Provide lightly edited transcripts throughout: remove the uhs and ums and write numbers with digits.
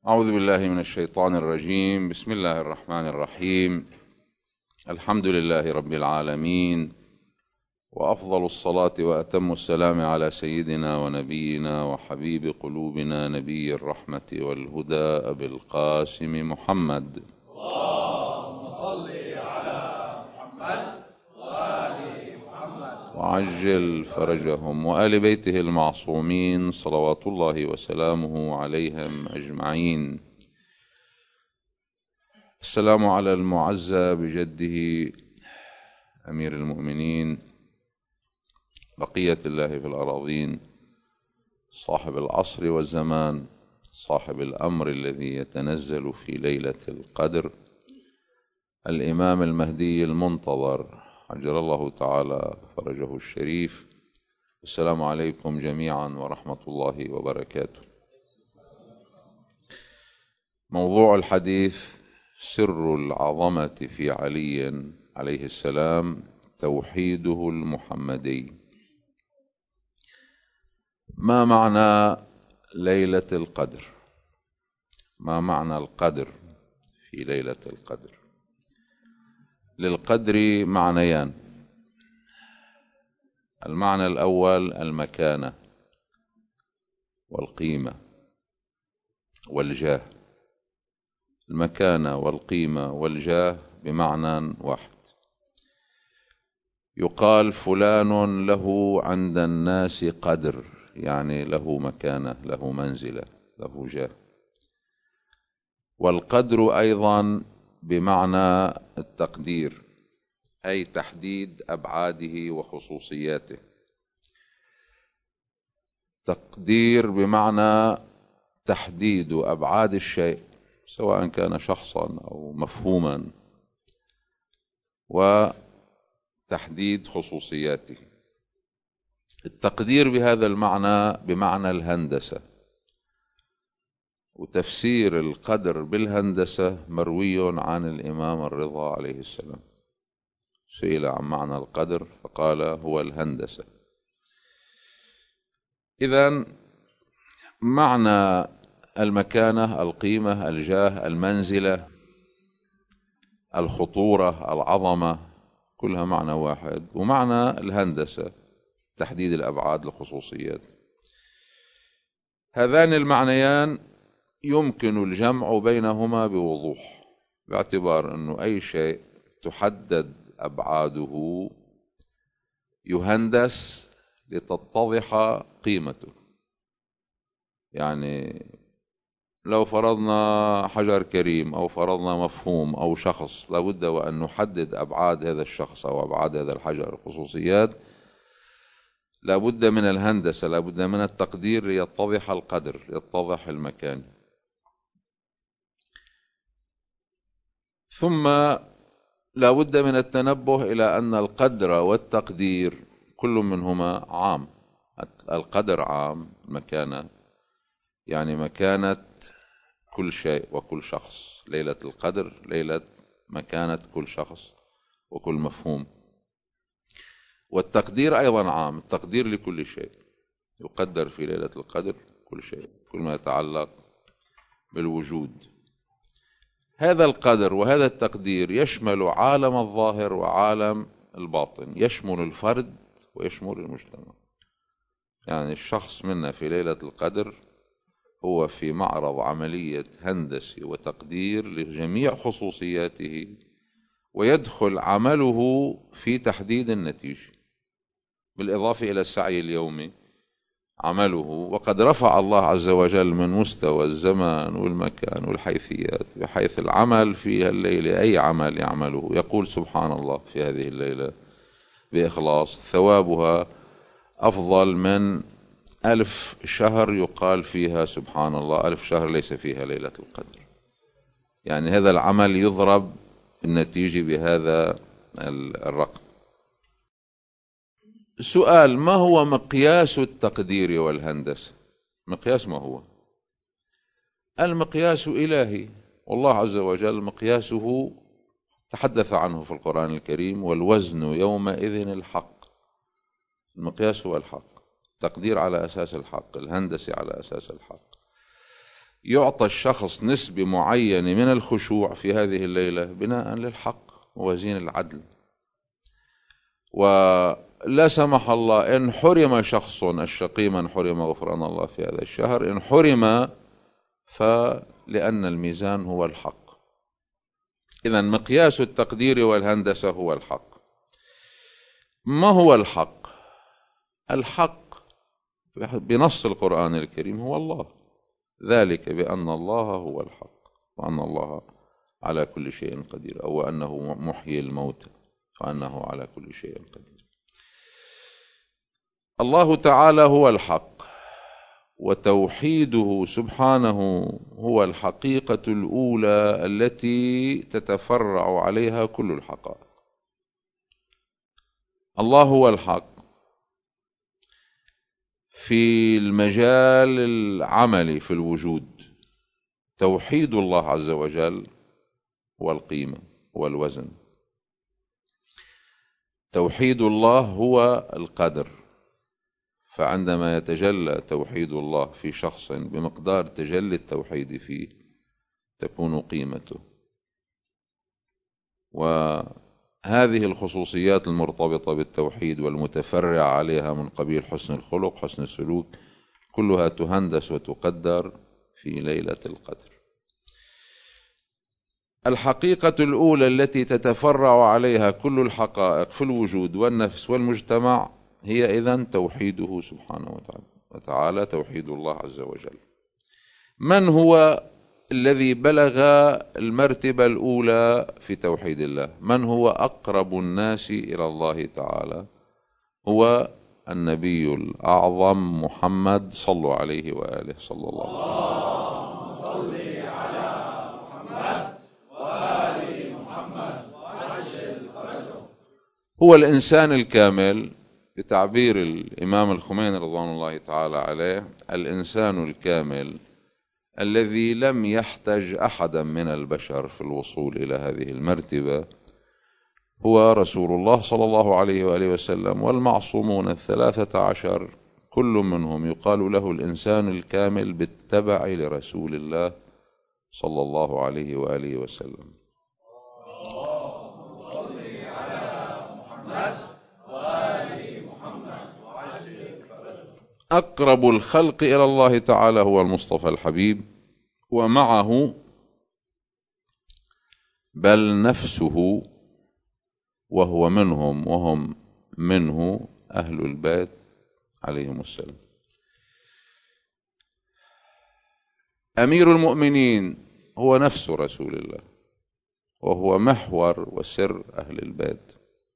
أعوذ بالله من الشيطان الرجيم. بسم الله الرحمن الرحيم. الحمد لله رب العالمين، وأفضل الصلاة وأتم السلام على سيدنا ونبينا وحبيب قلوبنا نبي الرحمة والهدى أبي القاسم محمد. اللهم صل على محمد وآل محمد وعجل فرجهم وآل بيته المعصومين صلوات الله وسلامه عليهم أجمعين. السلام على المعزى بجده أمير المؤمنين بقية الله في الأراضين، صاحب العصر والزمان، صاحب الأمر الذي يتنزل في ليلة القدر، الإمام المهدي المنتظر عجل الله تعالى فرجه الشريف. السلام عليكم جميعا ورحمة الله وبركاته. موضوع الحديث: سر العظمة في علي عليه السلام توحيده المحمدي. ما معنى ليلة القدر؟ ما معنى القدر في ليلة القدر؟ للقدر معنيان: المعنى الأول المكانة والقيمة والجاه. المكانة والقيمة والجاه بمعنى واحد. يقال فلان له عند الناس قدر، يعني له مكانة، له منزلة، له جاه. والقدر أيضا بمعنى التقدير، أي تحديد أبعاده وخصوصياته. تقدير بمعنى تحديد أبعاد الشيء، سواء كان شخصا أو مفهوما، وتحديد خصوصياته. التقدير بهذا المعنى بمعنى الهندسة، وتفسير القدر بالهندسة مروي عن الإمام الرضا عليه السلام. سئل عن معنى القدر فقال هو الهندسة. إذن معنى المكانة، القيمة، الجاه، المنزلة، الخطورة، العظمة، كلها معنى واحد. ومعنى الهندسة تحديد الأبعاد للخصوصيات. هذان المعنيان يمكن الجمع بينهما بوضوح، باعتبار أنه أي شيء تحدد أبعاده يهندس لتتضح قيمته. يعني لو فرضنا حجر كريم أو فرضنا مفهوم أو شخص، لابد وأن نحدد أبعاد هذا الشخص أو أبعاد هذا الحجر، خصوصيات. لابد من الهندسة، لابد من التقدير ليتضح القدر، يتضح المكان. ثم لابد من التنبه إلى أن القدر والتقدير كل منهما عام. القدر عام، مكانة يعني مكانة كل شيء وكل شخص. ليلة القدر ليلة مكانة كل شخص وكل مفهوم. والتقدير أيضا عام، التقدير لكل شيء، يقدر في ليلة القدر كل شيء، كل ما يتعلق بالوجود. هذا القدر وهذا التقدير يشمل عالم الظاهر وعالم الباطن، يشمل الفرد ويشمل المجتمع. يعني الشخص منا في ليلة القدر هو في معرض عملية هندسي وتقدير لجميع خصوصياته، ويدخل عمله في تحديد النتيجة، بالإضافة إلى السعي اليومي عمله. وقد رفع الله عز وجل من مستوى الزمان والمكان والحيثيات، بحيث العمل في الليلة أي عمل يعمله يقول سبحان الله في هذه الليلة بإخلاص ثوابها أفضل من 1000 شهر يقال فيها سبحان الله، 1000 شهر ليس فيها ليلة القدر. يعني هذا العمل يضرب النتيجة بهذا الرقم. سؤال: ما هو مقياس التقدير والهندسة؟ مقياس ما هو؟ المقياس إلهي، والله عز وجل مقياسه تحدث عنه في القرآن الكريم: والوزن يومئذ الحق. المقياس هو الحق، التقدير على أساس الحق، الهندسة على أساس الحق. يعطى الشخص نسبة معينة من الخشوع في هذه الليلة بناء للحق ووزين العدل. ولا سمح الله إن حرم شخص الشقي من حرم غفران الله في هذا الشهر، إن حرم فلأن الميزان هو الحق. إذن مقياس التقدير والهندسة هو الحق. ما هو الحق؟ الحق بنص القرآن الكريم هو الله، ذلك بأن الله هو الحق وأن الله على كل شيء قدير، أو أنه محيي الموتى وأنه على كل شيء قدير. الله تعالى هو الحق، وتوحيده سبحانه هو الحقيقة الأولى التي تتفرع عليها كل الحقائق. الله هو الحق في المجال العملي في الوجود. توحيد الله عز وجل هو القيمة والوزن. توحيد الله هو القدر، فعندما يتجلى توحيد الله في شخص بمقدار تجلي التوحيد فيه تكون قيمته. وهذه الخصوصيات المرتبطة بالتوحيد والمتفرع عليها من قبيل حسن الخلق، حسن السلوك، كلها تهندس وتقدر في ليلة القدر. الحقيقة الأولى التي تتفرع عليها كل الحقائق في الوجود والنفس والمجتمع هي إذن توحيده سبحانه وتعالى، توحيد الله عز وجل. من هو الذي بلغ المرتبة الأولى في توحيد الله؟ من هو أقرب الناس إلى الله تعالى؟ هو النبي الأعظم محمد، صلوا عليه وآله صلى الله عليه وسلم. اللهم صل على محمد وآل محمد وعجل فرجه. هو الإنسان الكامل، بتعبير الإمام الخميني رضوان الله تعالى عليه، الإنسان الكامل الذي لم يحتج أحدا من البشر في الوصول إلى هذه المرتبة هو رسول الله صلى الله عليه وآله وسلم. والمعصومون 13 كل منهم يقال له الإنسان الكامل بالتبع لرسول الله صلى الله عليه وآله وسلم. اللهم صل على محمد وآل محمد وعجل فرجه. أقرب الخلق إلى الله تعالى هو المصطفى الحبيب، ومعه بل نفسه، وهو منهم وهم منه أهل البيت عليهم السلام. أمير المؤمنين هو نفس رسول الله، وهو محور وسر أهل البيت.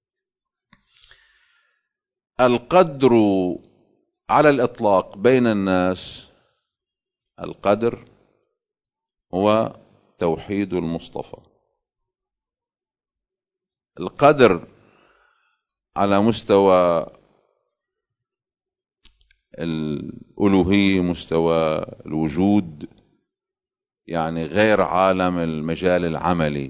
القدر على الإطلاق بين الناس، القدر هو توحيد المصطفى. القدر على مستوى الألوهية، مستوى الوجود، يعني غير عالم المجال العملي.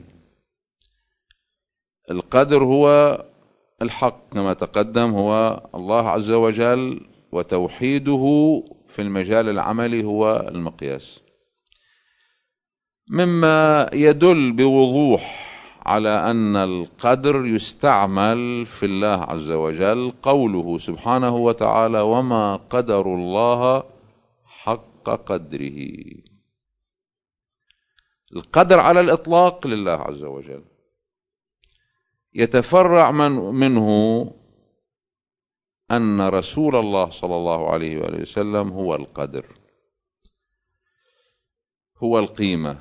القدر هو الحق كما تقدم، هو الله عز وجل، وتوحيده في المجال العملي هو المقياس. مما يدل بوضوح على أن القدر يستعمل في الله عز وجل قوله سبحانه وتعالى: وما قدر الله حق قدره. القدر على الإطلاق لله عز وجل، يتفرع منه أن رسول الله صلى الله عليه وآله وسلم هو القدر، هو القيمة.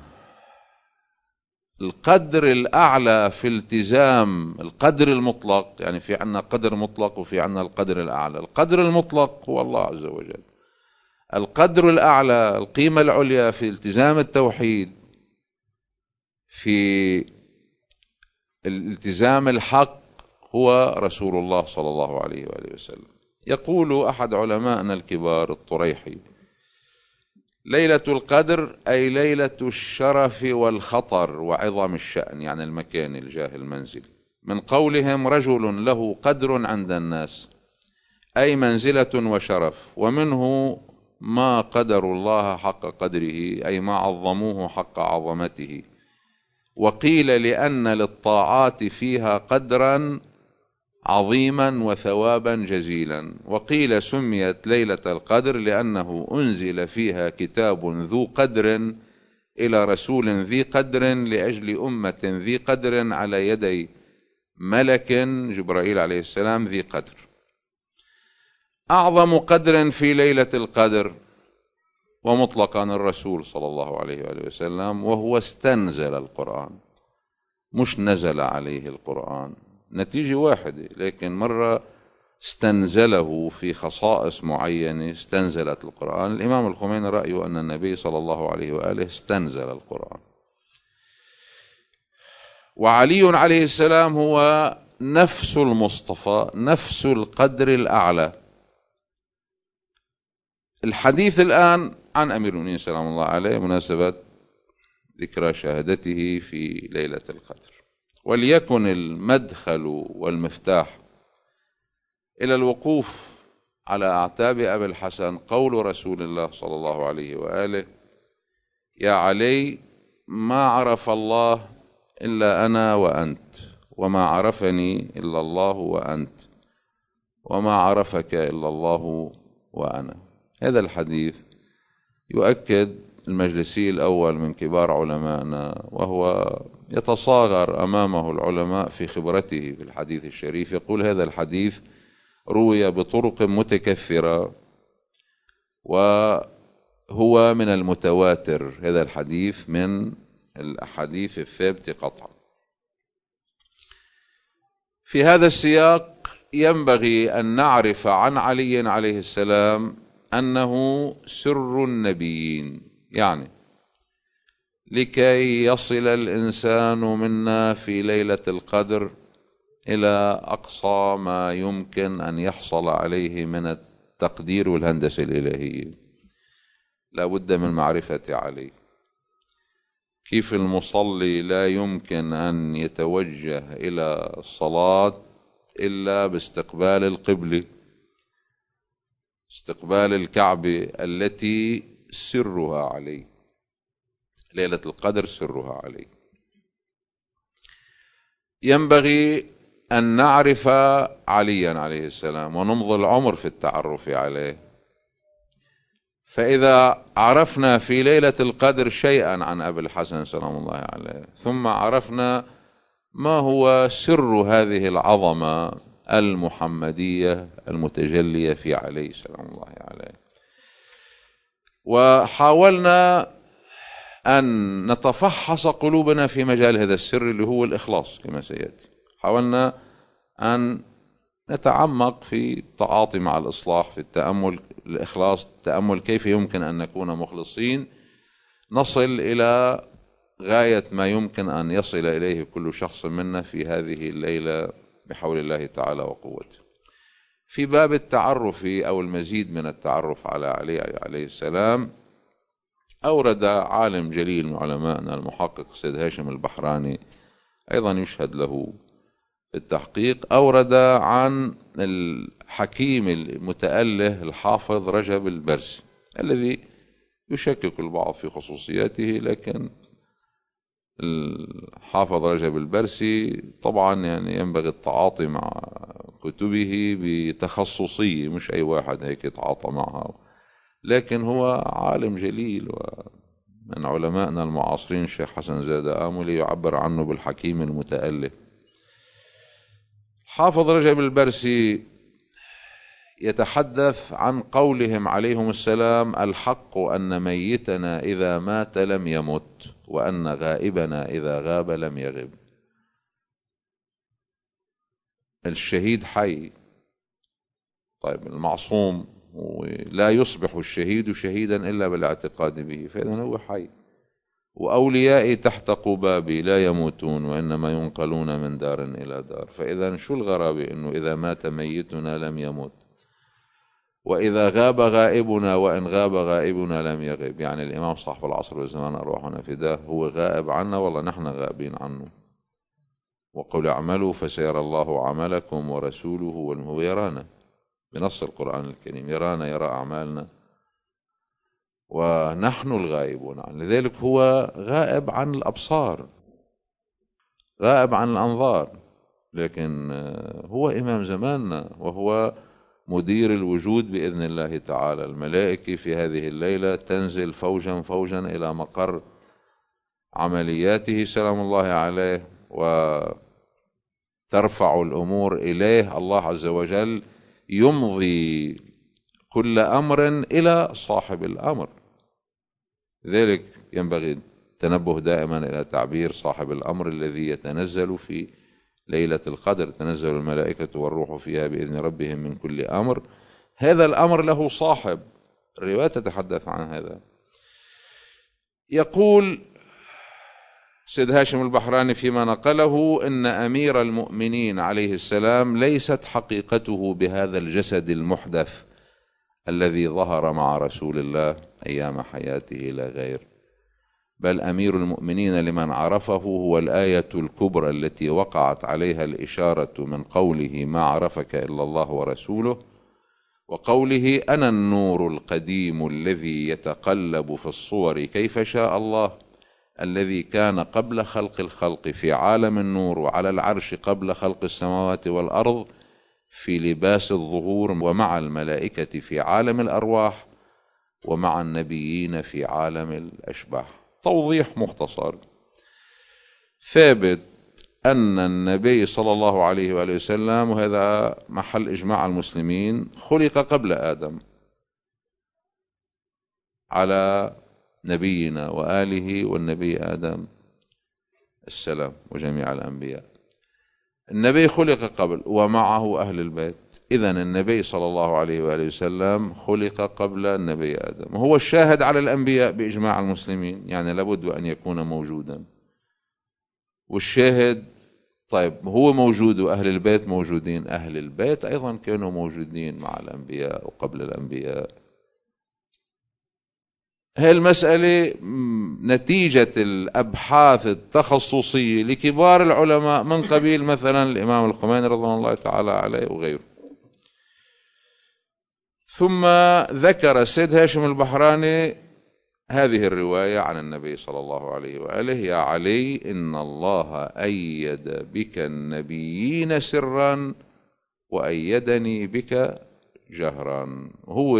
القدر الأعلى في التزام القدر المطلق، يعني في عنا قدر مطلق وفي عنا القدر الأعلى. القدر المطلق هو الله عز وجل. القدر الأعلى، القيمة العليا في التزام التوحيد، في الالتزام الحق، هو رسول الله صلى الله عليه وآله وسلم. يقول أحد علمائنا الكبار الطريحي: ليلة القدر أي ليلة الشرف والخطر وعظم الشأن، يعني المكان، الجاه، المنزل. من قولهم: رجل له قدر عند الناس، أي منزلة وشرف. ومنه ما قدروا الله حق قدره، أي ما عظموه حق عظمته. وقيل لأن للطاعات فيها قدرا عظيما وثوابا جزيلا. وقيل سميت ليلة القدر لأنه أنزل فيها كتاب ذو قدر إلى رسول ذي قدر لأجل أمة ذي قدر على يدي ملك جبرائيل عليه السلام ذي قدر. أعظم قدر في ليلة القدر ومطلقا الرسول صلى الله عليه وآله وسلم، وهو استنزل القرآن، مش نزل عليه القرآن، نتيجة واحدة، لكن مرة استنزله في خصائص معينة، استنزلت القرآن. الإمام الخميني رأيه أن النبي صلى الله عليه وآله استنزل القرآن. وعلي عليه السلام هو نفس المصطفى، نفس القدر الأعلى. الحديث الآن عن أمير المؤمنين سلام الله عليه مناسبة ذكرى شهادته في ليلة القدر. وليكن المدخل والمفتاح إلى الوقوف على أعتاب أبي الحسن قول رسول الله صلى الله عليه وآله: يا علي، ما عرف الله إلا أنا وأنت، وما عرفني إلا الله وأنت، وما عرفك إلا الله وأنا. هذا الحديث يؤكد المجلسي الأول من كبار علمائنا، وهو يتصاغر أمامه العلماء في خبرته في الحديث الشريف، يقول: هذا الحديث روي بطرق متكثرة وهو من المتواتر، هذا الحديث من الأحاديث الثابتة قطعا. في هذا السياق ينبغي أن نعرف عن علي عليه السلام أنه سر النبيين، يعني لكي يصل الإنسان منا في ليلة القدر إلى أقصى ما يمكن أن يحصل عليه من التقدير والهندسة الإلهية، لا بد من معرفة علي. كيف المصلي لا يمكن أن يتوجه إلى الصلاة إلا باستقبال القبلة، استقبال الكعبة التي سرها علي، ليلة القدر سرها علي. ينبغي أن نعرف عليا عليه السلام ونمضي العمر في التعرف عليه. فإذا عرفنا في ليلة القدر شيئا عن أبي الحسن سلام الله عليه، ثم عرفنا ما هو سر هذه العظمة المحمدية المتجلية في علي سلام الله عليه، وحاولنا أن نتفحص قلوبنا في مجال هذا السر اللي هو الإخلاص كما سيأتي، حاولنا أن نتعمق في التعاطي مع الإصلاح، في التأمل، الإخلاص، التأمل كيف يمكن أن نكون مخلصين، نصل إلى غاية ما يمكن أن يصل إليه كل شخص منا في هذه الليلة بحول الله تعالى وقوته. في باب التعرف أو المزيد من التعرف على علي عليه السلام، أورد عالم جليل من علمائنا المحقق سيد هاشم البحراني، أيضا يشهد له التحقيق، أورد عن الحكيم المتأله الحافظ رجب البرسي الذي يشكك البعض في خصوصياته، لكن الحافظ رجب البرسي طبعا يعني ينبغي التعاطي مع كتبه بتخصصية، مش أي واحد هيك يتعاطى معها، لكن هو عالم جليل ومن علمائنا المعاصرين. الشيخ حسن زادة آملي يعبر عنه بالحكيم المتأله. حافظ رجب البرسي يتحدث عن قولهم عليهم السلام: الحق أن ميتنا إذا مات لم يمت، وأن غائبنا إذا غاب لم يغب. الشهيد حي، طيب المعصوم لا يصبح الشهيد شهيدا إلا بالاعتقاد به، فإذا هو حي. وأوليائي تحت قبابي لا يموتون وإنما ينقلون من دار إلى دار. فإذا شو الغرابة إنه إذا مات ميتنا لم يمت، وإذا غاب غائبنا وإن غاب غائبنا لم يغب. يعني الإمام صاحب العصر والزمان أرواحنا فداه هو غائب عنا، والله نحن غائبين عنه. وقل اعملوا فسيرى الله عملكم ورسوله، هو يرانا بنص القرآن الكريم، يرانا، يرى أعمالنا، ونحن الغائبون عنه. لذلك هو غائب عن الأبصار، غائب عن الأنظار، لكن هو إمام زماننا، وهو مدير الوجود بإذن الله تعالى. الملائكة في هذه الليلة تنزل فوجا فوجا إلى مقر عملياته سلام الله عليه، وترفع الأمور إليه. الله عز وجل يمضي كل أمر إلى صاحب الأمر. لذلك ينبغي التنبه دائما إلى تعبير صاحب الأمر الذي يتنزل في ليلة القدر. تنزل الملائكة والروح فيها بإذن ربهم من كل أمر. هذا الأمر له صاحب، الرواية تتحدث عن هذا. يقول سيد هاشم البحراني فيما نقله إن أمير المؤمنين عليه السلام ليست حقيقته بهذا الجسد المحدث الذي ظهر مع رسول الله أيام حياته لا غير، بل أمير المؤمنين لمن عرفه هو الآية الكبرى التي وقعت عليها الإشارة من قوله ما عرفك إلا الله ورسوله، وقوله أنا النور القديم الذي يتقلب في الصور كيف شاء الله، الذي كان قبل خلق الخلق في عالم النور وعلى العرش قبل خلق السماوات والأرض في لباس الظهور، ومع الملائكة في عالم الأرواح، ومع النبيين في عالم الأشباح. توضيح مختصر. ثابت أن النبي صلى الله عليه وآله وسلم، وهذا محل إجماع المسلمين، خلق قبل آدم على نبينا وآله والنبي آدم السلام وجميع الأنبياء. النبي خلق قبل ومعه أهل البيت. إذن النبي صلى الله عليه وآله وسلم خلق قبل النبي آدم، وهو الشاهد على الأنبياء بإجماع المسلمين، يعني لابد أن يكون موجودا. والشاهد طيب هو موجود وأهل البيت موجودين، أهل البيت أيضا كانوا موجودين مع الأنبياء وقبل الأنبياء. هذه المسألة نتيجة الأبحاث التخصصية لكبار العلماء من قبيل مثلا الإمام الخميني رضوان الله تعالى عليه وغيره. ثم ذكر السيد هاشم البحراني هذه الرواية عن النبي صلى الله عليه وآله: يا علي إن الله أيد بك النبيين سرا وأيدني بك جهرا. هو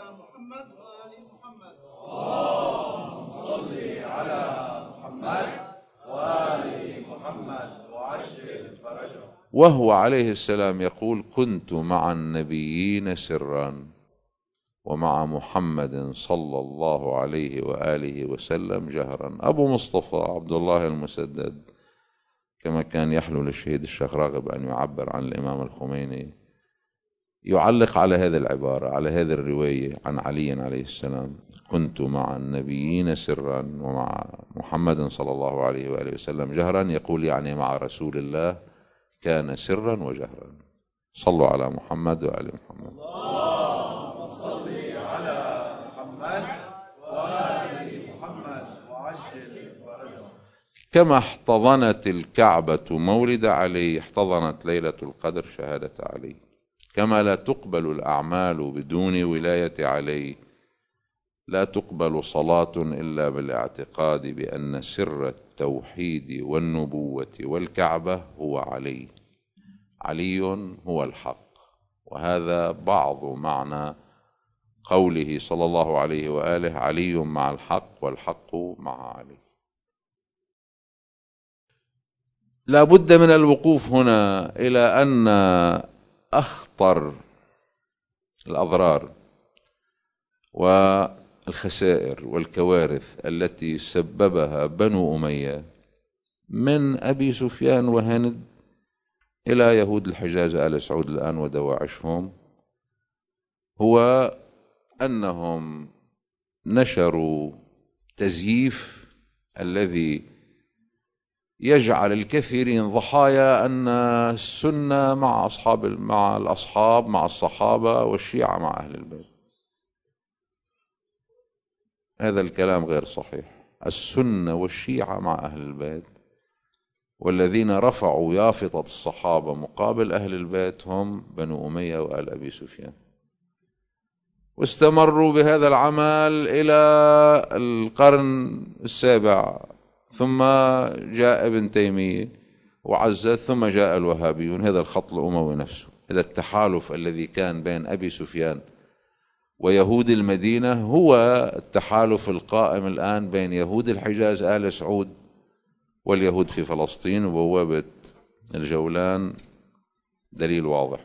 اللهم صل على محمد وآل محمد وعجل فرجه. وهو عليه السلام يقول: كنت مع النبيين سرا ومع محمد صلى الله عليه وآله وسلم جهرا. أبو مصطفى عبد الله المسدد، كما كان يحلو للشهيد الشيخ راغب أن يعبر عن الإمام الخميني، يعلق على هذه العبارة، على هذه الرواية عن علي عليه السلام: كنت مع النبيين سرا ومع محمد صلى الله عليه وآله وسلم جهرا. يقول يعني مع رسول الله كان سرا وجهرا. صلوا على محمد وآل محمد. اللهم صل على محمد وآل محمد وعجل فرجه. كما احتضنت الكعبة مولد علي، احتضنت ليلة القدر شهادة علي. كما لا تقبل الأعمال بدون ولاية علي، لا تقبل صلاة إلا بالاعتقاد بأن سر التوحيد والنبوة والكعبة هو علي. علي هو الحق. وهذا بعض معنى قوله صلى الله عليه وآله: علي مع الحق والحق مع علي. لا بد من الوقوف هنا إلى أن أخطر الأضرار والخسائر والكوارث التي سببها بنو أمية من أبي سفيان وهند إلى يهود الحجاز آل سعود الآن ودواعشهم، هو أنهم نشروا تزييف الذي يجعل الكثيرين ضحايا أن السنة مع الأصحاب مع الصحابة والشيعة مع أهل البيت. هذا الكلام غير صحيح. السنة والشيعة مع أهل البيت، والذين رفعوا يافطة الصحابة مقابل أهل البيت هم بنو أمية وآل أبي سفيان. واستمروا بهذا العمل إلى القرن السابع، ثم جاء ابن تيمية وعزت، ثم جاء الوهابيون. هذا الخط الأموي نفسه، هذا التحالف الذي كان بين أبي سفيان ويهود المدينة هو التحالف القائم الآن بين يهود الحجاز آل سعود واليهود في فلسطين وبوابة الجولان. دليل واضح.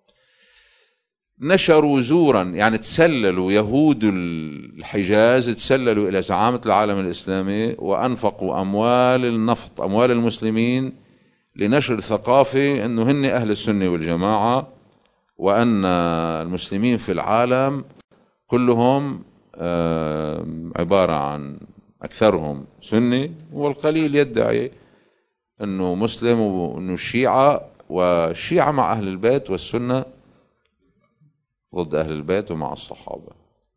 نشروا زورا، يعني تسللوا يهود الحجاز، تسللوا إلى زعامة العالم الإسلامي وأنفقوا أموال النفط، أموال المسلمين، لنشر ثقافة أنه هن أهل السنة والجماعة، وأن المسلمين في العالم كلهم عبارة عن أكثرهم سني، والقليل يدعي أنه مسلم، وأنه الشيعة، والشيعة مع أهل البيت، والسنة ضد أهل البيت ومع الصحابة.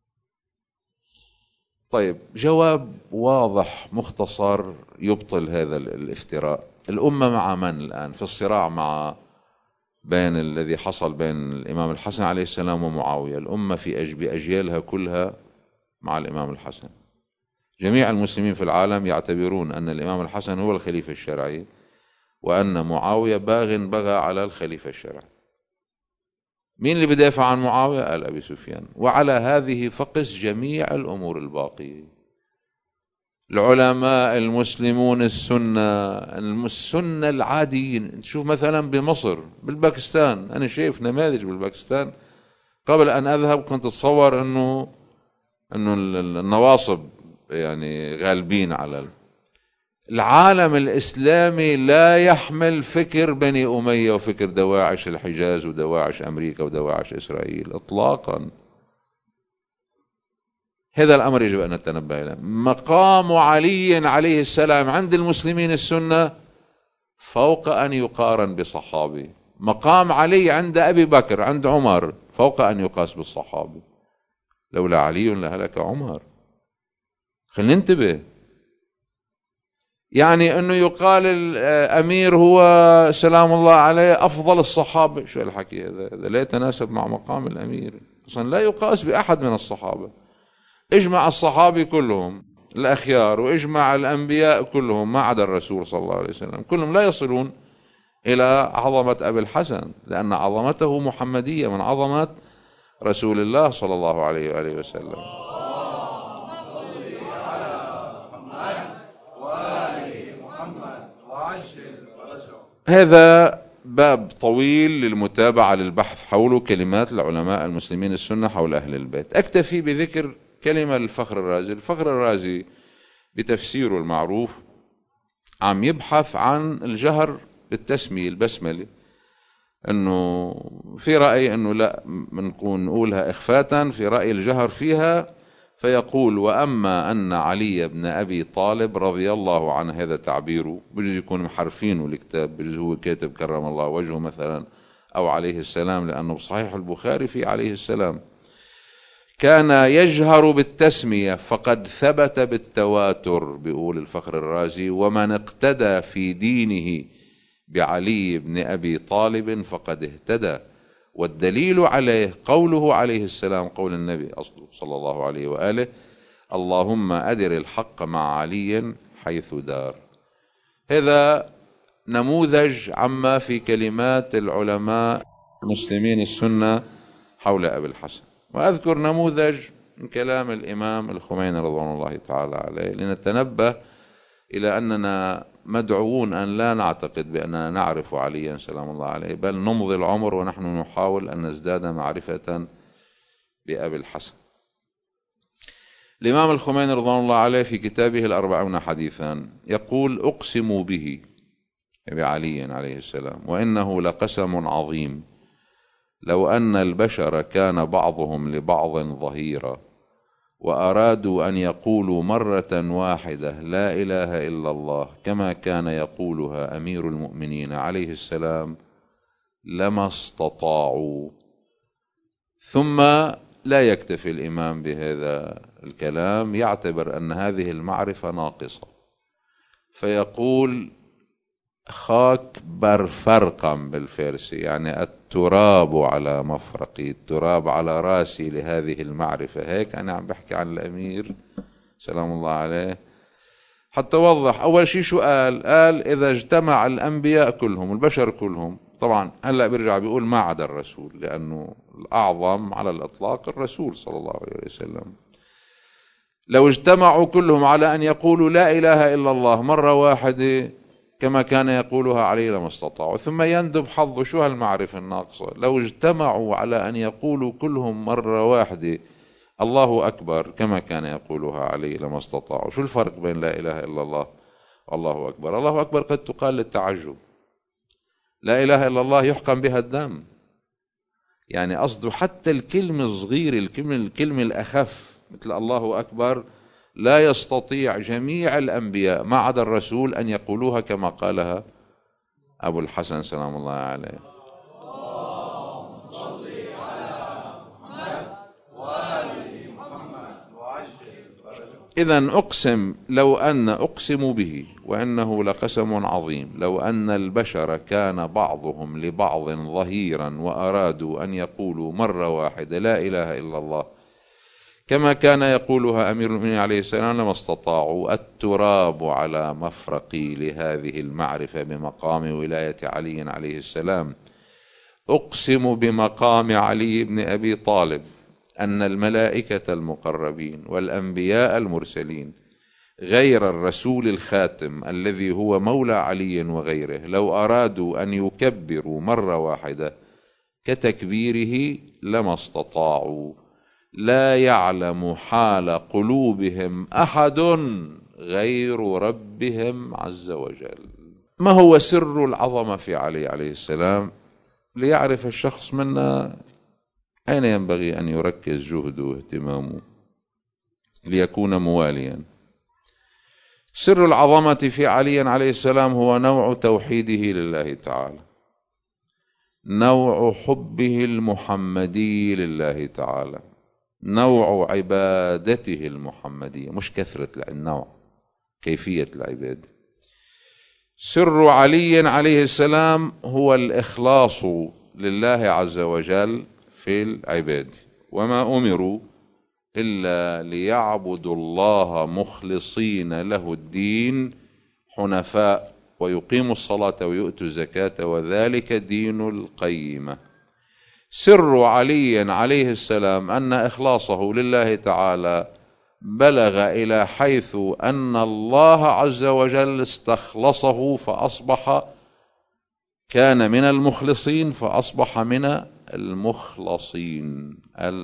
طيب، جواب واضح مختصر يبطل هذا الافتراء. الأمة مع من الآن في الصراع بين الذي حصل بين الإمام الحسن عليه السلام ومعاوية؟ الأمة بأجيالها كلها مع الإمام الحسن. جميع المسلمين في العالم يعتبرون أن الإمام الحسن هو الخليفة الشرعي، وأن معاوية بغى على الخليفة الشرعي. مين اللي بدافع عن معاوية؟ قال أبي سفيان. وعلى هذه فقس جميع الأمور الباقية. العلماء المسلمون السنة العاديين، تشوف مثلا بمصر، بالباكستان، أنا شايف نماذج بالباكستان. قبل أن أذهب كنت أتصور أنه النواصب يعني غالبين على العالم الإسلامي. لا يحمل فكر بني أمية وفكر دواعش الحجاز ودواعش أمريكا ودواعش إسرائيل إطلاقا. هذا الأمر يجب أن نتنبه إليه. مقام علي عليه السلام عند المسلمين السنة فوق أن يقارن بصحابي. مقام علي عند أبي بكر، عند عمر، فوق أن يقاس بالصحابي. لولا علي لهلك عمر. خلينا ننتبه. يعني أنه يقال الأمير هو سلام الله عليه أفضل الصحابة، شو الحكي هذا؟ لا يتناسب مع مقام الأمير أصلا، لا يقاس بأحد من الصحابة. اجمع الصحابي كلهم الأخيار، واجمع الأنبياء كلهم ما عدا الرسول صلى الله عليه وسلم، كلهم لا يصلون إلى عظمة أبي الحسن، لأن عظمته محمدية من عظمة رسول الله صلى الله عليه وآله وسلم. هذا باب طويل للمتابعة للبحث حوله، كلمات العلماء المسلمين السنة حول أهل البيت. أكتفي بذكر كلمة للفخر الرازي. الفخر الرازي بتفسيره المعروف عم يبحث عن الجهر بالتسمية البسملة، أنه في رأي أنه لا نقولها إخفاتا، في رأي الجهر فيها. فيقول: وأما أن علي بن أبي طالب رضي الله عنه، هذا تعبيره، بجوز يكون محرفينه الكتاب، بجوز هو كاتب كرم الله وجهه مثلا، أو عليه السلام، لأنه بصحيح البخاري في عليه السلام، كان يجهر بالتسمية فقد ثبت بالتواتر. بيقول الفخر الرازي: ومن اقتدى في دينه بعلي بن أبي طالب فقد اهتدى. والدليل عليه قوله عليه السلام، قول النبي أصله صلى الله عليه وآله: اللهم أدر الحق مع علي حيث دار. هذا نموذج عما في كلمات العلماء المسلمين السنة حول أبي الحسن. وأذكر نموذج من كلام الإمام الخميني رضوان الله تعالى عليه، لنتنبه إلى أننا مدعوون أن لا نعتقد بأننا نعرف عليا سلام الله عليه، بل نمضي العمر ونحن نحاول أن نزداد معرفة بأبي الحسن. الإمام الخميني رضوان الله عليه في كتابه 40 حديثا يقول: أقسم به، بعلي عليه السلام، وإنه لقسم عظيم، لو أن البشر كان بعضهم لبعض ظهيرا، وأرادوا أن يقولوا مرة واحدة لا إله إلا الله كما كان يقولها أمير المؤمنين عليه السلام، لما استطاعوا. ثم لا يكتفي الإمام بهذا الكلام، يعتبر أن هذه المعرفة ناقصة، فيقول: خاك برفرقم بالفارسي، يعني التراب على مفرقي، التراب على راسي لهذه المعرفة. هيك أنا عم بحكي عن الأمير سلام الله عليه حتى وضح. أول شيء شو قال إذا اجتمع الأنبياء كلهم البشر كلهم، طبعا هلأ بيرجع بيقول ما عدا الرسول، لأنه الأعظم على الإطلاق الرسول صلى الله عليه وسلم. لو اجتمعوا كلهم على أن يقولوا لا إله إلا الله مرة واحدة كما كان يقولها علي لما استطاعوا. ثم يندب حظه، شو هالمعرفة الناقصة؟ لو اجتمعوا على أن يقولوا كلهم مرة واحدة الله أكبر كما كان يقولها علي لما استطاعوا. شو الفرق بين لا إله إلا الله والله أكبر؟ الله أكبر قد تقال للتعجب، لا إله إلا الله يحقن بها الدم. يعني قصده حتى الكلمة الصغيرة، الكلمة الأخف مثل الله أكبر لا يستطيع جميع الأنبياء ما عدا الرسول أن يقولوها كما قالها أبو الحسن سلام الله عليه. إذن أقسم لو أن أقسم به وإنه لقسم عظيم لو أن البشر كان بعضهم لبعض ظهيرا وأرادوا أن يقولوا مرة واحدة لا إله إلا الله كما كان يقولها أمير المؤمنين عليه السلام لما استطاعوا. التراب على مفرقي لهذه المعرفة بمقام ولاية علي عليه السلام. أقسم بمقام علي بن أبي طالب أن الملائكة المقربين والأنبياء المرسلين غير الرسول الخاتم الذي هو مولى علي وغيره لو أرادوا أن يكبروا مرة واحدة كتكبيره لما استطاعوا. لا يعلم حال قلوبهم أحد غير ربهم عز وجل. ما هو سر العظمة في علي عليه السلام؟ ليعرف الشخص منا أين ينبغي أن يركز جهده واهتمامه ليكون مواليا. سر العظمة في علي عليه السلام هو نوع توحيده لله تعالى، نوع حبه المحمدي لله تعالى، نوع عبادته المحمدية، مش كثرة النوع، كيفية العبادة. سر علي عليه السلام هو الإخلاص لله عز وجل في العباد. وما أمروا إلا ليعبدوا الله مخلصين له الدين حنفاء ويقيموا الصلاة ويؤتوا الزكاة وذلك دين القيمة. سر علي عليه السلام أن إخلاصه لله تعالى بلغ إلى حيث أن الله عز وجل استخلصه فأصبح كان من المخلصين فأصبح من المخلصين.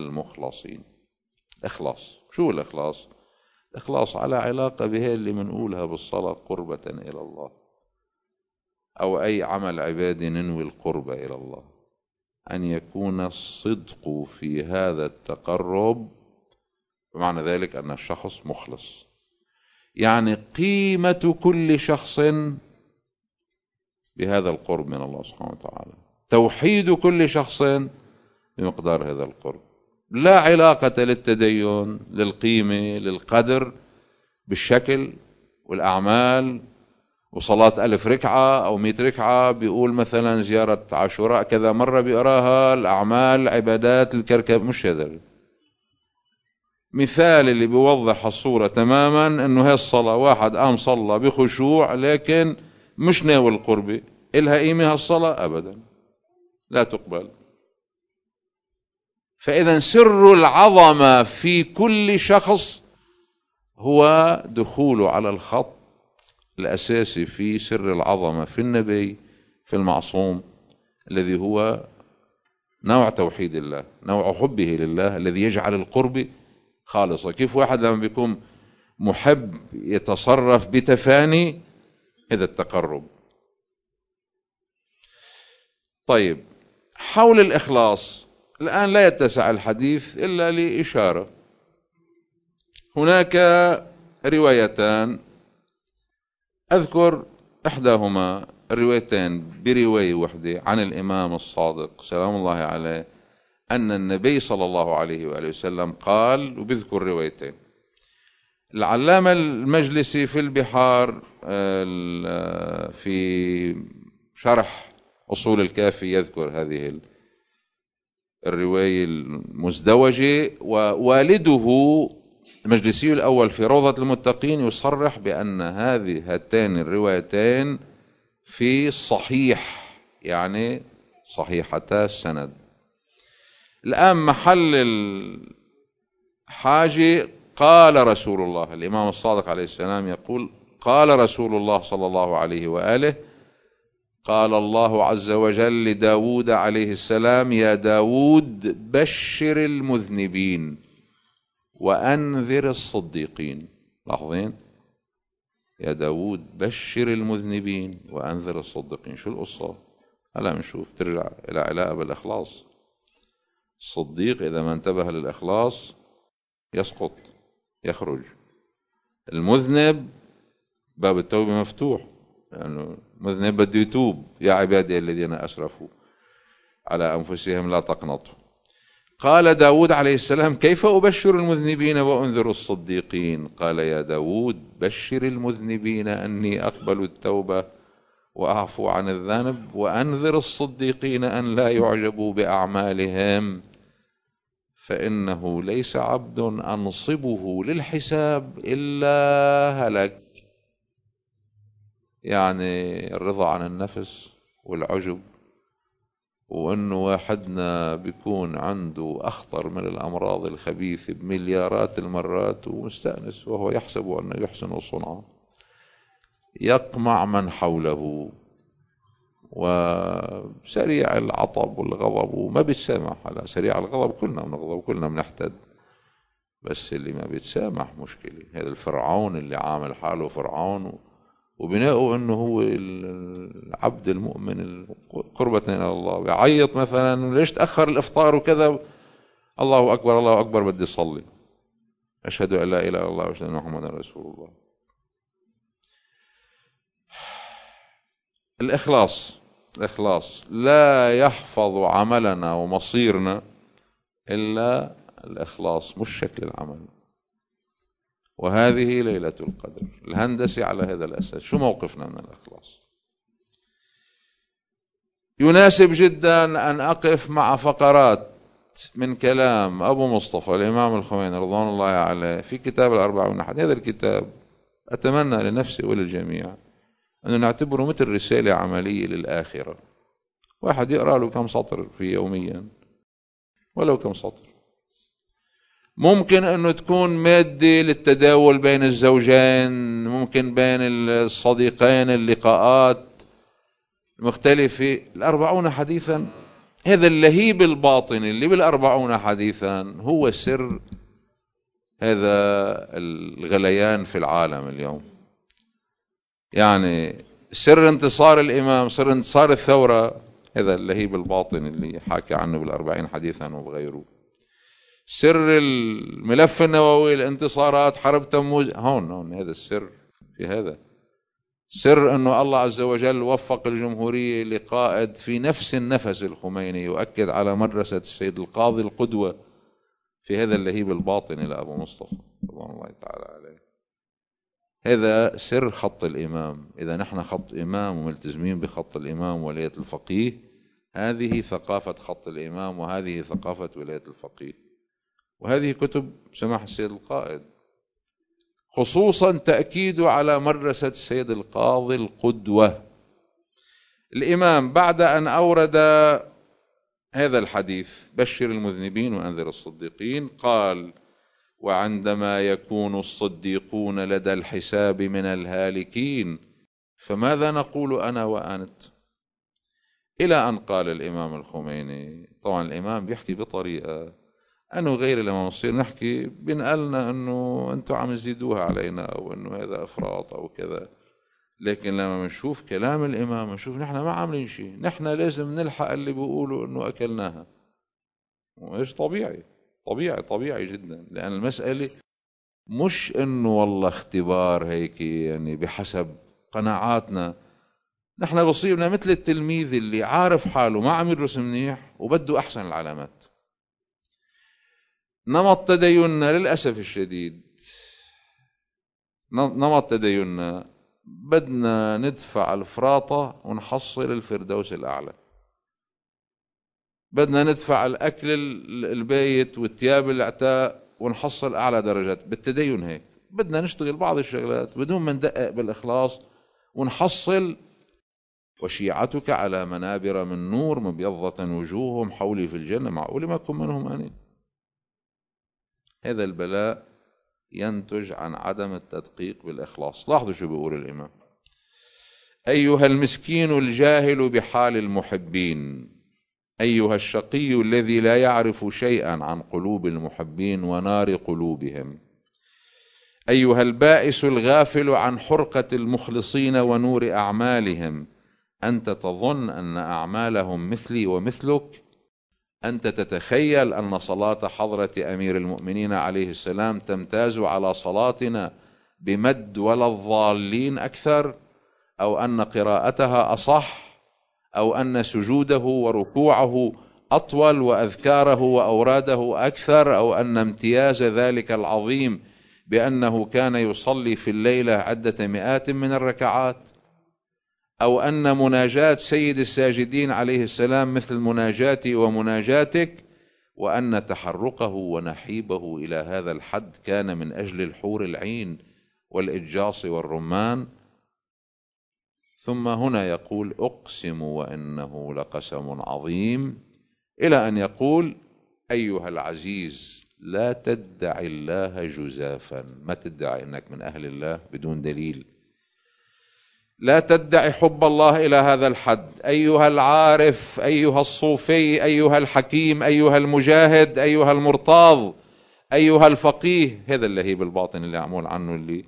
إخلاص. شو الإخلاص؟ الإخلاص على علاقة بهي اللي منقولها بالصلاة قربة إلى الله، أو أي عمل عبادي ننوي القربة إلى الله، أن يكون الصدق في هذا التقرب، بمعنى ذلك أن الشخص مخلص. يعني قيمة كل شخص بهذا القرب من الله سبحانه وتعالى، توحيد كل شخص بمقدار هذا القرب. لا علاقة للتدين للقيمة للقدر بالشكل والأعمال وصلاة 1000 ركعة أو 100 ركعة، بيقول مثلا زيارة عاشوراء كذا مرة بيقراها، الأعمال عبادات الكركب، مش هذا مثال اللي بيوضح الصورة تماما. انه هي الصلاة واحد قام صلى بخشوع لكن مش ناوي القربة، إلها قيمة هالصلاة؟ أبدا، لا تقبل. فإذا سر العظمة في كل شخص هو دخوله على الخط الأساسي في سر العظمة في النبي، في المعصوم، الذي هو نوع توحيد الله، نوع حبه لله الذي يجعل القرب خالصة. كيف واحد لما بيكون محب يتصرف بتفاني؟ هذا التقرب. طيب، حول الإخلاص الآن لا يتسع الحديث إلا لإشارة. هناك روايتان أذكر إحداهما، الروايتين برواية واحدة عن الإمام الصادق سلام الله عليه أن النبي صلى الله عليه وآله وسلم قال، وبذكر روايتين. العلامة المجلسي في البحار في شرح أصول الكافي يذكر هذه الرواية المزدوجة، ووالده المجلسي الأول في روضة المتقين يصرح بأن هاتين الروايتين في الصحيح، يعني صحيحتا السند. الآن محل الحاجة قال رسول الله، الإمام الصادق عليه السلام يقول قال رسول الله صلى الله عليه وآله قال الله عز وجل لداود عليه السلام يا داود بشر المذنبين وأنذر الصديقين. لاحظين يا داود بشر المذنبين وأنذر الصديقين. شو القصة؟ هلا بنشوف. ترجع إلى علاقة بالإخلاص. الصديق إذا ما انتبه للإخلاص يسقط يخرج. المذنب باب التوبة مفتوح، لأنه مذنب بده يتوب. يا عبادي الذين أسرفوا على أنفسهم لا تقنطوا. قال داود عليه السلام كيف أبشر المذنبين وأنذر الصديقين؟ قال يا داود بشر المذنبين أني أقبل التوبة وأعفو عن الذنب، وأنذر الصديقين أن لا يعجبوا بأعمالهم، فإنه ليس عبد أنصبه للحساب إلا هلك. يعني الرضا عن النفس والعجب، وأنه واحدنا بيكون عنده أخطر من الأمراض الخبيثة بمليارات المرات ومستأنس وهو يحسب أنه يحسن صنعا، يقمع من حوله وسريع العطب والغضب وما بيتسامح. على سريع الغضب كلنا بنغضب وكلنا بنحتد، بس اللي ما بيتسامح مشكلة. هذا الفرعون اللي عامل حاله فرعون وبناءه انه هو العبد المؤمن قربة الى الله، بيعيط مثلا ليش تأخر الافطار وكذا، الله اكبر الله اكبر بدي اصلي، اشهد ان لا اله الا الله واشهد ان محمدا رسول الله. الإخلاص لا يحفظ عملنا ومصيرنا إلا الإخلاص، مش شكل العمل. وهذه ليلة القدر، الهندسة على هذا الأساس. شو موقفنا من الإخلاص؟ يناسب جدا أن أقف مع فقرات من كلام أبو مصطفى الإمام الخميني رضوان الله عليه في كتاب الأربعون حديث. هذا الكتاب أتمنى لنفسي وللجميع أنه نعتبره مثل رسالة عملية للآخرة. واحد يقرأ له كم سطر في يوميا، ولو كم سطر. ممكن أنه تكون مادة للتداول بين الزوجين، ممكن بين الصديقين، اللقاءات مختلفة. الأربعون حديثا هذا اللهيب الباطني اللي بالأربعون حديثا هو سر هذا الغليان في العالم اليوم. يعني سر انتصار الإمام، سر انتصار الثورة، هذا اللهيب الباطني اللي حكى عنه بالأربعين حديثا وبغيره. سر الملف النووي، الانتصارات، حرب تموز، هون هذا السر في هذا. سر أنه الله عز وجل وفق الجمهورية لقائد في نفس النفس الخميني يؤكد على مدرسة السيد القاضي القدوة في هذا اللهيب الباطني لأبو مصطفى رضوان الله تعالى عليه. هذا سر خط الإمام. إذا نحن خط إمام وملتزمين بخط الإمام ولاية الفقيه، هذه ثقافة خط الإمام وهذه ثقافة ولاية الفقيه. وهذه كتب سماحة السيد القائد، خصوصا تأكيد على مدرسة السيد القاضي القدوة. الإمام بعد أن أورد هذا الحديث بشر المذنبين وأنذر الصديقين قال وعندما يكون الصديقون لدى الحساب من الهالكين فماذا نقول أنا وأنت؟ إلى أن قال الإمام الخميني، طبعا الإمام بيحكي بطريقة أنه غير لما نصير نحكي بنقلنا أنه أنتم عم تزيدوها علينا أو أنه هذا إفراط أو كذا، لكن لما نشوف كلام الإمام نشوف نحن ما عاملين شيء، نحن لازم نلحق اللي بيقولوا أنه أكلناها. وإيش طبيعي جدا، لأن المسألة مش أنه والله اختبار هيك يعني بحسب قناعاتنا. نحن بصيبنا مثل التلميذ اللي عارف حاله ما عم يدرس منيح وبده أحسن العلامات. نمط تديننا للأسف الشديد نمط تديننا بدنا ندفع الفراطة ونحصل الفردوس الأعلى، بدنا ندفع الأكل البيت والثياب العتاء ونحصل أعلى درجات. بالتدين هيك بدنا نشتغل بعض الشغلات بدون ما ندقق بالإخلاص ونحصل. وشيعتك على منابر من نور مبيضة وجوههم حولي في الجنة، معقول ما أكون منهم أنا؟ هذا البلاء ينتج عن عدم التدقيق بالإخلاص. لاحظوا شو بيقول الإمام: أيها المسكين الجاهل بحال المحبين، أيها الشقي الذي لا يعرف شيئا عن قلوب المحبين ونار قلوبهم، أيها البائس الغافل عن حرقة المخلصين ونور أعمالهم، أنت تظن أن أعمالهم مثلي ومثلك؟ أنت تتخيل أن صلاة حضرة أمير المؤمنين عليه السلام تمتاز على صلاتنا بمد ولا الضالين أكثر، أو أن قراءتها أصح، أو أن سجوده وركوعه أطول وأذكاره وأوراده أكثر، أو أن امتياز ذلك العظيم بأنه كان يصلي في الليلة عدة مئات من الركعات، أو أن مناجاة سيد الساجدين عليه السلام مثل مناجاتي ومناجاتك، وأن تحرقه ونحيبه إلى هذا الحد كان من أجل الحور العين والإجاص والرمان. ثم هنا يقول: أقسم وإنه لقسم عظيم، إلى أن يقول: أيها العزيز لا تدعي الله جزافا، ما تدعي أنك من أهل الله بدون دليل، لا تدعي حب الله إلى هذا الحد. أيها العارف، أيها الصوفي، أيها الحكيم، أيها المجاهد، أيها المرتاض، أيها الفقيه، هذا اللهيب الباطن اللي عمول عنه، اللي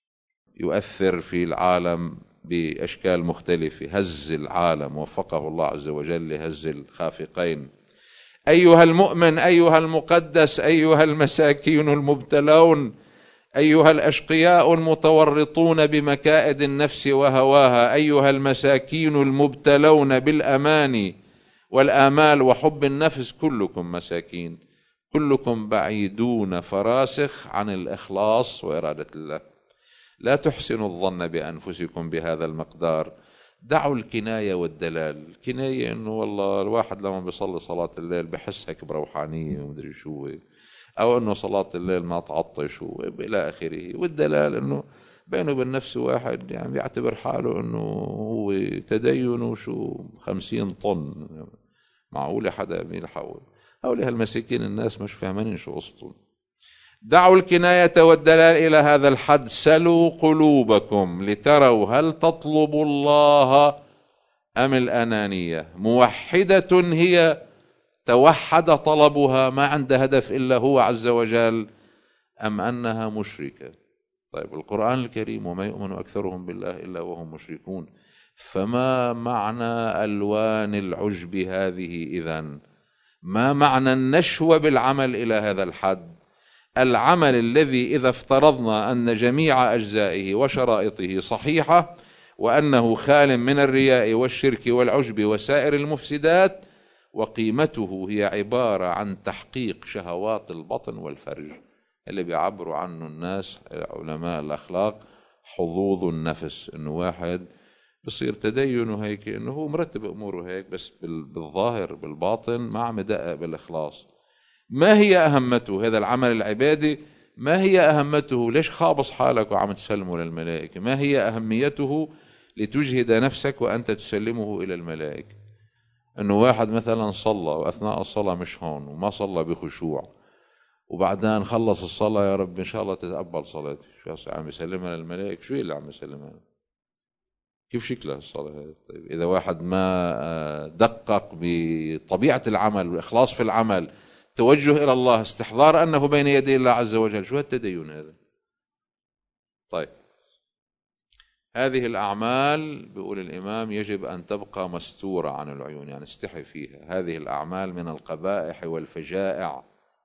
يؤثر في العالم بأشكال مختلفة، هز العالم، وفقه الله عز وجل لهز الخافقين. أيها المؤمن، أيها المقدس، أيها المساكين المبتلون، أيها الأشقياء المتورطون بمكائد النفس وهواها، أيها المساكين المبتلون بالأماني والآمال وحب النفس، كلكم مساكين، كلكم بعيدون فراسخ عن الإخلاص وإرادة الله. لا تحسنوا الظن بأنفسكم بهذا المقدار، دعوا الكناية والدلال. الكناية إنه والله الواحد لما بيصلي صلاة الليل بحس هيك بروحانية ومدري شو، أو إنه صلاة الليل ما تعطش وإلى آخره. والدلال إنه بينه وبين نفسه واحد يعني بيعتبر حاله إنه هو تدينه شو 50 طن، معقول حدا يلحقه؟ هؤلاء المساكين الناس مش فاهمين شو قصتهم. دعوا الكناية والدلال إلى هذا الحد. سلوا قلوبكم لتروا هل تطلب الله أم الأنانية. موحدة هي توحد طلبها، ما عند هدف إلا هو عز وجل، أم أنها مشركة؟ طيب القرآن الكريم: وما يؤمن أكثرهم بالله إلا وهم مشركون. فما معنى ألوان العجب هذه إذن؟ ما معنى النشوة بالعمل إلى هذا الحد؟ العمل الذي إذا افترضنا أن جميع أجزائه وشرائطه صحيحة، وأنه خال من الرياء والشرك والعجب وسائر المفسدات، وقيمته هي عبارة عن تحقيق شهوات البطن والفرج، اللي بيعبروا عنه الناس علماء الأخلاق حظوظ النفس. إنه واحد بصير تدينه هيك، إنه هو مرتب أموره هيك، بس بالظاهر بالباطن ما عم يدقق بالإخلاص. ما هي أهمته هذا العمل العبادي؟ ما هي أهمته؟ ليش خابص حالك وعم تسلمه للملائكة؟ ما هي أهميته لتجهد نفسك وأنت تسلمه إلى الملائكة؟ إنه واحد مثلا صلى وأثناء الصلاة مش هون وما صلى بخشوع، وبعدين خلص الصلاة: يا رب إن شاء الله تتقبل صلاتي، شو عم يسلمها للملائكة؟ شو اللي عم يسلمها؟ كيف شكلها الصلاة هذه؟ طيب إذا واحد ما دقق بطبيعة العمل والإخلاص في العمل، توجه إلى الله، استحضار أنه بين يدي الله عز وجل، شو هالتدين هذا؟ طيب هذه الأعمال بيقول الإمام يجب أن تبقى مستورة عن العيون، يعني استحي فيها. هذه الأعمال من القبائح والفجائع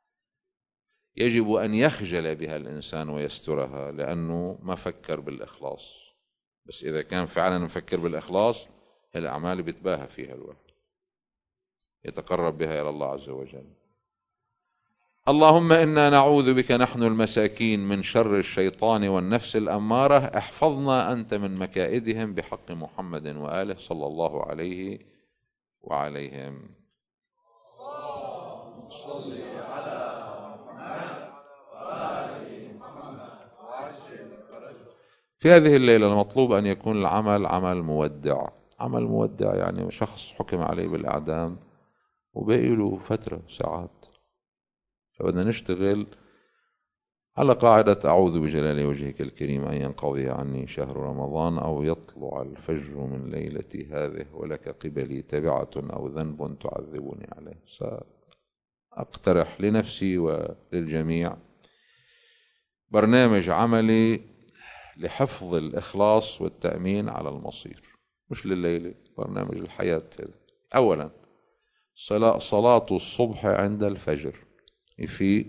يجب أن يخجل بها الإنسان ويسترها، لأنه ما فكر بالإخلاص. بس إذا كان فعلا مفكر بالإخلاص، الأعمال بيتباهى فيها الواحد، يتقرب بها إلى الله عز وجل. اللهم إنا نعوذ بك نحن المساكين من شر الشيطان والنفس الأمارة، احفظنا أنت من مكائدهم بحق محمد وآله صلى الله عليه وعليهم. اللهم صل على محمد وآل محمد وعجل فرجه. في هذه الليلة المطلوب أن يكون العمل عمل مودع. عمل مودع يعني شخص حكم عليه بالإعدام وباقي له فترة ساعات، فبدنا نشتغل على قاعدة أعوذ بجلال وجهك الكريم أن ينقضي عني شهر رمضان أو يطلع الفجر من ليلتي هذه ولك قبلي تبعة أو ذنب تعذبني عليه. سأقترح لنفسي وللجميع برنامج عملي لحفظ الإخلاص والتأمين على المصير، مش لليلة، برنامج الحياة هذا. أولا صلاة الصبح عند الفجر، يفيق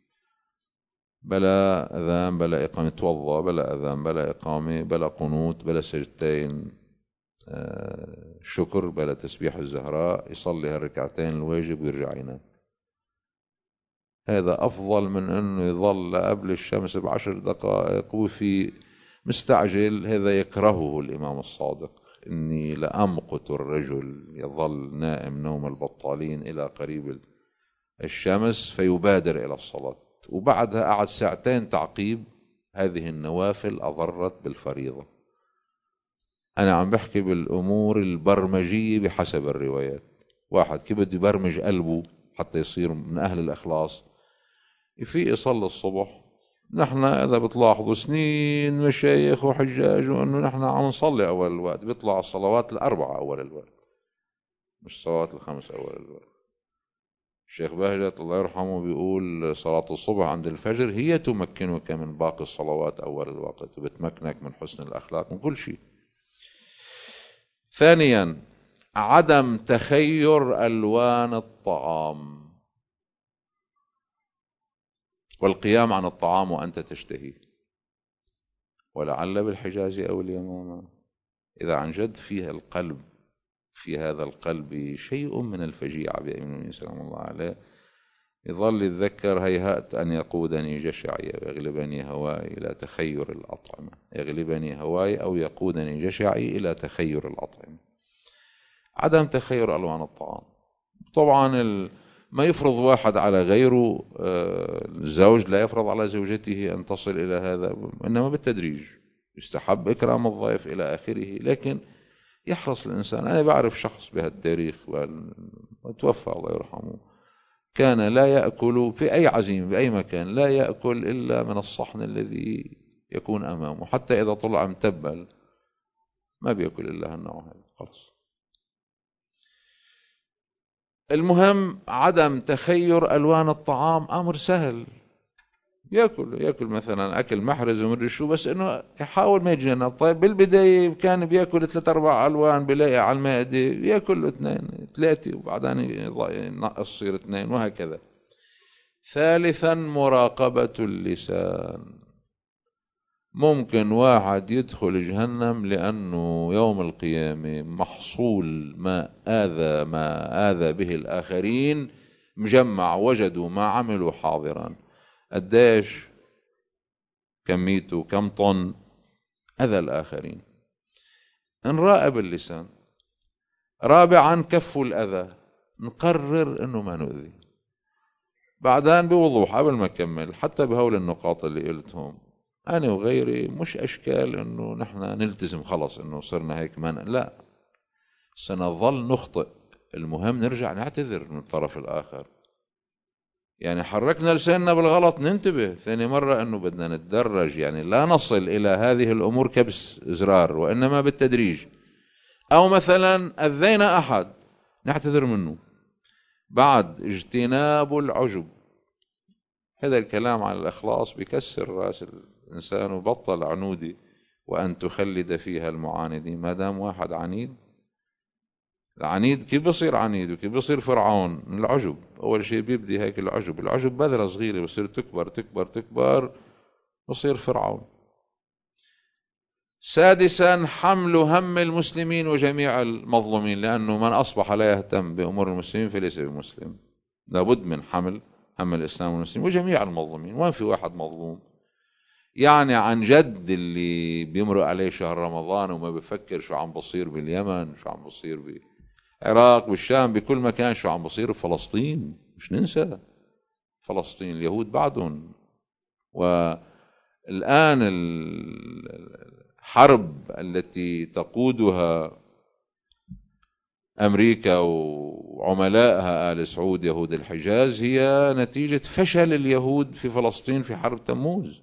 بلا أذان بلا إقامة، توضأ بلا أذان بلا إقامة بلا قنوت بلا سجدتين شكر بلا تسبيح الزهراء، يصلي هالركعتين الواجب ويرجع ينام. هذا أفضل من أنه يظل قبل الشمس ب10 دقائق وفي مستعجل. هذا يكرهه الإمام الصادق، إني لأمقت الرجل يظل نائم نوم البطالين إلى قريب الشمس فيبادر إلى الصلاة، وبعدها قعد ساعتين تعقيب. هذه النوافل أضرت بالفريضة. أنا عم بحكي بالأمور البرمجية بحسب الروايات. واحد كيف بده يبرمج قلبه حتى يصير من أهل الإخلاص، يفيق يصلي الصبح. نحن إذا بتلاحظوا سنين مشايخ وحجاج وأنه نحن عم نصلي أول الوقت، بيطلع الصلوات 4 أول الوقت، مش الصلوات 5 أول الوقت. الشيخ بهجت الله يرحمه بيقول صلاة الصبح عند الفجر هي تمكنك من باقي الصلوات أول الوقت، وبتمكنك من حسن الأخلاق من كل شيء. ثانيا عدم تخير ألوان الطعام والقيام عن الطعام وأنت تشتهي، ولعل بالحجاز أو اليمامة إذا عن جد فيها القلب، في هذا القلب شيء من الفجيعة بأمين سلام الله عليه، يظل يتذكر هيهات أن يقودني جشعي ويغلبني هواي إلى تخير الأطعمة، يغلبني هواي أو يقودني جشعي إلى تخير الأطعمة. عدم تخير ألوان الطعام. طبعا ما يفرض واحد على غيره، الزوج لا يفرض على زوجته أن تصل إلى هذا، إنما بالتدريج. يستحب إكرام الضيف إلى آخره، لكن يحرص الإنسان. أنا بعرف شخص بهالتاريخ وتوفى الله يرحمه، كان لا يأكل في أي عزيمة بأي مكان، لا يأكل إلا من الصحن الذي يكون أمامه، حتى إذا طلع متبل ما بيأكل إلا هالنوع هذا خلص. المهم عدم تخير ألوان الطعام أمر سهل. يأكل مثلا أكل محرز ومدري شو، بس إنه يحاول ما يتجنب. طيب بالبداية كان بيأكل 3-4 ألوان بلاقي على المائدة، يأكل له 2-3 وبعدين ينقص يصير 2 وهكذا. ثالثا مراقبة اللسان. ممكن واحد يدخل جهنم لأنه يوم القيامة محصول ما آذى به الآخرين مجمع، وجدوا ما عملوا حاضرا. قديش كميته، كم طن أذى الآخرين. نراقب اللسان. رابعا كف الأذى. نقرر أنه ما نؤذي. بعدين بوضوح قبل ما أكمل، حتى بهول النقاط اللي قلتهم أنا وغيري، مش أشكال أنه نحن نلتزم خلص أنه صرنا هيك لا، سنظل نخطئ. المهم نرجع نعتذر من الطرف الآخر. يعني حركنا لساننا بالغلط ننتبه. ثاني مرة أنه بدنا نتدرج، يعني لا نصل إلى هذه الأمور كبس زرار، وإنما بالتدريج. أو مثلا أذينا أحد نعتذر منه. بعد اجتناب العجب. هذا الكلام عن الإخلاص بيكسر رأس الإنسان وبطل عنودي. وأن تخلد فيها المعاندين. ما دام واحد عنيد، العنيد كيف بصير عنيد وكيف بصير فرعون؟ من العجب. أول شيء بيبدي هيك العجب بذرة صغيرة بصير تكبر بصير فرعون. سادسا حمل هم المسلمين وجميع المظلومين، لأنه من أصبح لا يهتم بأمور المسلمين فليس بمسلم. لابد من حمل هم الإسلام والمسلمين وجميع المظلومين. وين في واحد مظلوم؟ يعني عن جد اللي بيمرق عليه شهر رمضان وما بفكر شو عم بصير باليمن، شو عم بصير بالعراق، بالشام، بكل مكان، شو عم بصير بفلسطين. مش ننسى فلسطين، اليهود بعدهم. والآن الحرب التي تقودها أمريكا وعملائها آل سعود يهود الحجاز هي نتيجة فشل اليهود في فلسطين في حرب تموز.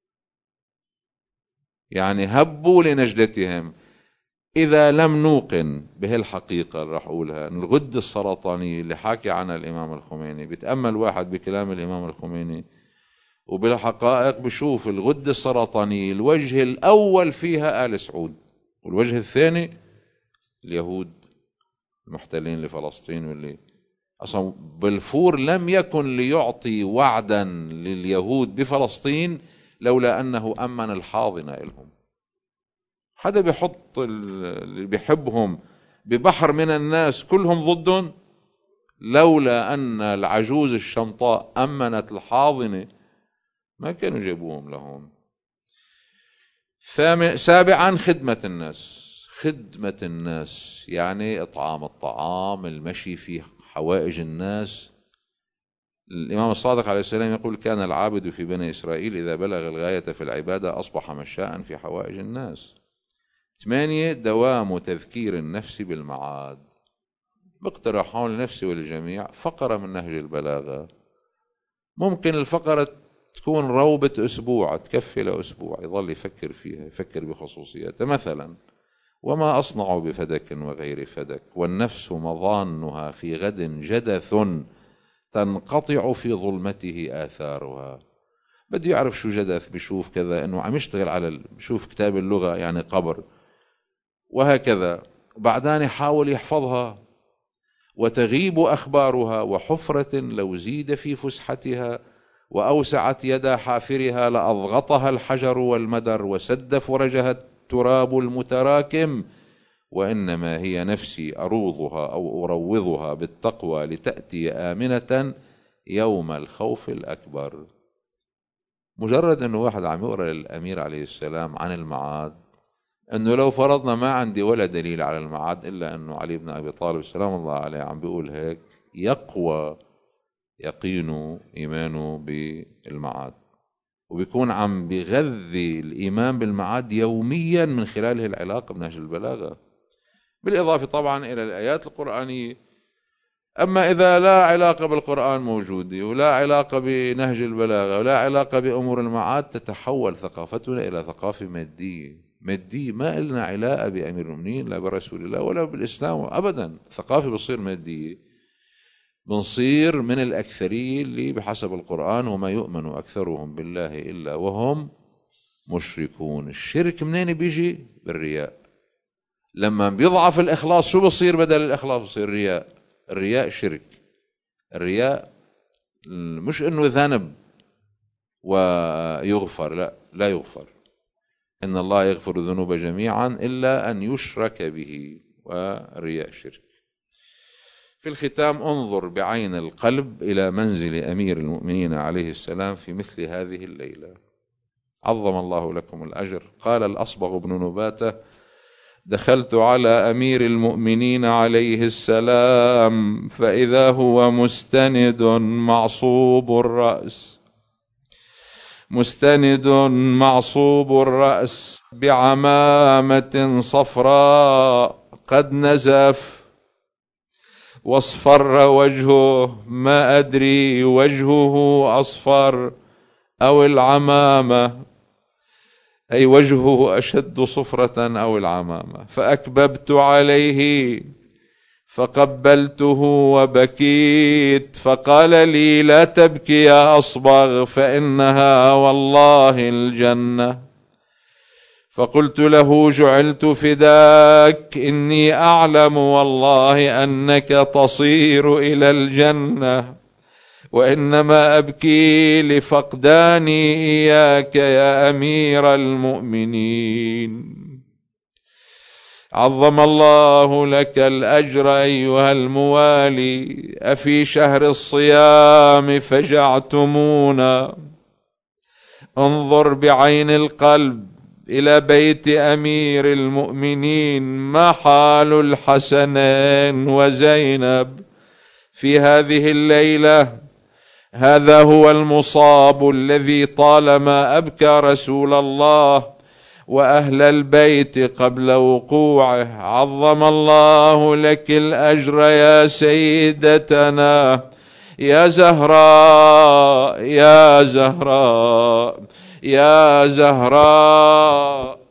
يعني هبوا لنجدتهم. إذا لم نوقن بهالحقيقة اللي راح أقولها، أن الغدة السرطانية اللي حاكي عنها الإمام الخميني، بيتأمل واحد بكلام الإمام الخميني وبالحقائق بشوف الغدة السرطانية الوجه الأول فيها آل سعود، والوجه الثاني اليهود المحتلين لفلسطين. واللي أصلا بلفور لم يكن ليعطي وعدا لليهود بفلسطين لولا أنه أمن الحاضنة لهم. حدا بيحط اللي بيحبهم ببحر من الناس كلهم ضدهم، لولا أن العجوز الشمطاء أمنت الحاضنة ما كانوا جابوهم لهم. سابعا خدمة الناس. خدمة الناس يعني إطعام الطعام، المشي في حوائج الناس. الإمام الصادق عليه السلام يقول: كان العابد في بني إسرائيل إذا بلغ الغاية في العبادة أصبح مشاء في حوائج الناس. 8 دوام تذكير النفس بالمعاد. باقتراحون لنفسي وللجميع فقرة من نهج البلاغة. ممكن الفقرة تكون روبة أسبوع، تكفي لأسبوع يظل يفكر فيها، يفكر بخصوصياتها. مثلا: وما أصنع بفدك وغير فدك، والنفس مظانها في غد جدث تنقطع في ظلمته آثارها. بده يعرف شو جدث، بشوف كذا إنه عم يشتغل على بشوف كتاب اللغة يعني قبر وهكذا، وبعدين يحاول يحفظها. وتغيب أخبارها وحفرة لو زيد في فسحتها وأوسعت يد حافرها لأضغطها الحجر والمدر وسد فرجها التراب المتراكم. وإنما هي نفسي أروضها أو أروضها بالتقوى لتأتي آمنة يوم الخوف الأكبر. مجرد أنه واحد عم يقرأ للأمير عليه السلام عن المعاد، أنه لو فرضنا ما عندي ولا دليل على المعاد إلا أنه علي بن أبي طالب سلام الله عليه عم بيقول هيك، يقوى يقينه إيمانه بالمعاد، وبيكون عم بيغذي الإيمان بالمعاد يوميا من خلال العلاقة بنهج البلاغة، بالإضافة طبعا إلى الآيات القرآنية. أما إذا لا علاقة بالقرآن موجودة ولا علاقة بنهج البلاغة ولا علاقة بأمور المعاد، تتحول ثقافتنا إلى ثقافة مادية. ما إلنا علاقة بأمير المؤمنين لا برسول الله ولا بالإسلام أبدا. ثقافة بتصير مادية، بنصير من الأكثرية اللي بحسب القرآن وما يؤمن أكثرهم بالله إلا وهم مشركون. الشرك منين بيجي؟ بالرياء. لما بيضعف الإخلاص شو بصير بدل الإخلاص؟ بصير رياء. الرياء شرك. الرياء مش إنه ذنب ويغفر، لا يغفر. إن الله يغفر الذنوب جميعا إلا أن يشرك به، والرياء شرك. في الختام انظر بعين القلب إلى منزل أمير المؤمنين عليه السلام في مثل هذه الليلة. عظم الله لكم الأجر. قال الأصبغ بن نباتة: دخلت على أمير المؤمنين عليه السلام فإذا هو مستند معصوب الرأس بعمامة صفراء قد نزف، واصفر وجهه، ما أدري وجهه أصفر أو العمامة، أي وجهه أشد صفرة أو العمامة. فأكببت عليه فقبلته وبكيت، فقال لي: لا تبكي يا أصبغ فإنها والله الجنة. فقلت له: جعلت فداك، إني أعلم والله أنك تصير إلى الجنة، وإنما أبكي لفقداني إياك يا أمير المؤمنين. عظم الله لك الأجر أيها الموالي. أفي شهر الصيام فجعتمونا. انظر بعين القلب إلى بيت أمير المؤمنين، ما حال الحسنين وزينب في هذه الليلة. هذا هو المصاب الذي طالما أبكى رسول الله وأهل البيت قبل وقوعه. عظم الله لك الأجر يا سيدتنا، يا زهراء، يا زهراء، يا زهراء.